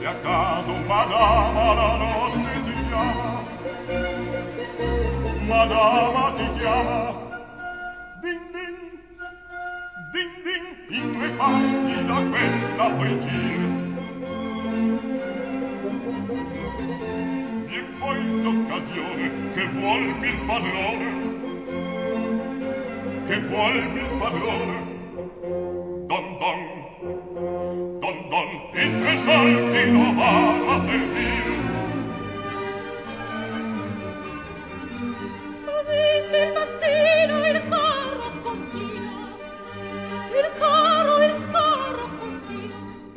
Se a caso madama la notte ti chiama, madama ti chiama, din din, din din, in 2 passi da quella puoi gir. Vi è poi l'occasione che vuolmi il padrone, che vuolmi il padrone. Don don, don don, in 3 salti lo va a servir. Così se il mattino il carro continua, il carro continua,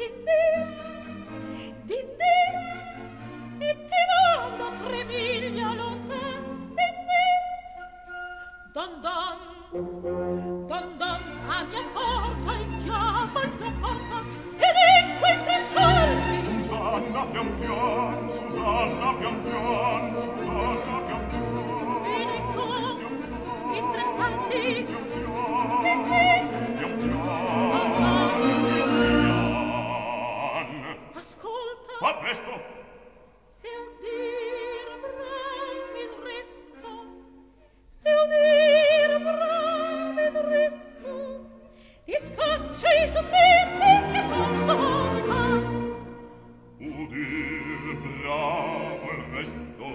din din, e ti manda 3 miglia lontano, din din. Don don, don don, a mia porta il diavolo porta, ed ecco in 3 soldi. Susanna pian pian, Susanna pian pian, Susanna pian pian. Ed ecco in 3 salti, Pian din pian, din. pian pian, pian pian. Ascolta, Fa presto! se udir brami il resto, se udir brami il resto, ti scoccia i sospetti che tanto mi fan. Udir bravo il resto,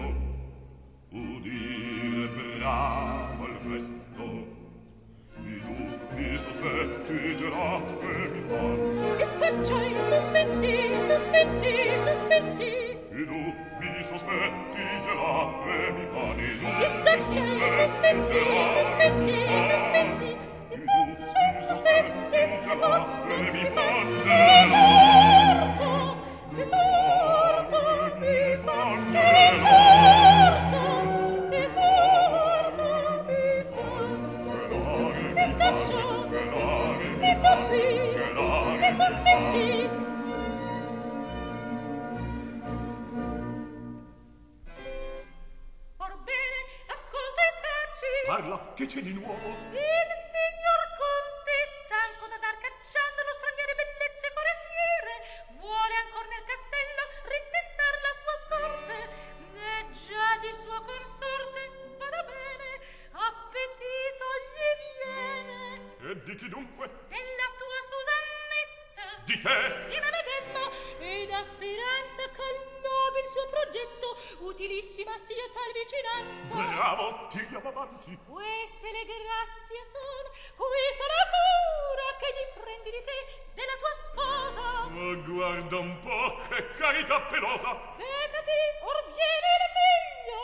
udir bravo il resto, i dubbi sospetti gelate mi fan. Ti scoccia i sospetti, sospetti, sospetti, I dubbi sospetti gelate mi fan. ti scoccia i sospetti, sospetti, sospetti, ti scoccia i sospetti gelati mi fan. Che torto mi fa, che torto mi fa. Ti scoccia, mi fa qui, mi sospetti. Orbene, ascolta e taci. Parla, che c'è di nuovo? Il signor Conte, stanco da dar cacciando lo straniere bellezze forestiere, vuole ancor nel castello rintentar la sua sorte. Né già di suo consorte, vada bene, appetito gli viene. E di chi dunque? Della tua Susannetta, Di te? di me medesmo, ed a speranza connobi il suo progetto, utilissima sia tal vicinanza. Bravo, tiriamo avanti. Queste le grazie son, questa la cura che gli prendi di te, della tua sposa. Ma guarda un po', che carità pelosa! Chetati, or viene il meglio.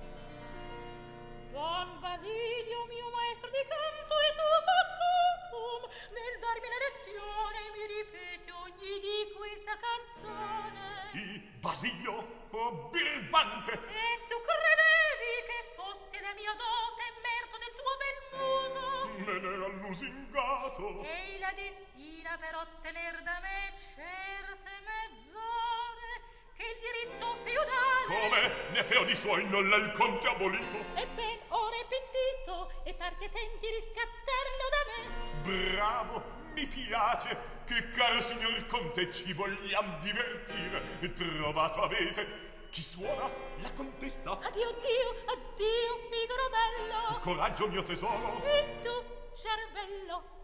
Don Basilio, mio maestro di canto e suo factotum, nel darmi la lezione mi ripete ogni di questa canzone. Chi? Basilio? Oh, birbante! E tu credevi che fosse la mia dote merto del tuo bel muso? Me n'era lusingato. Ei la destina per ottener da me certe mezz'ore che il diritto feudale. Come? Ne feudi suoi non l'ha il conte abolito? E ben ora è pentito e par che tenti riscattarlo da me. Bravo, mi piace. Che caro signor conte, ci vogliam divertire. Trovato avete. Chi suona? La contessa. Addio, addio, addio, figaro bello. Coraggio, mio tesoro. E tu, cervello,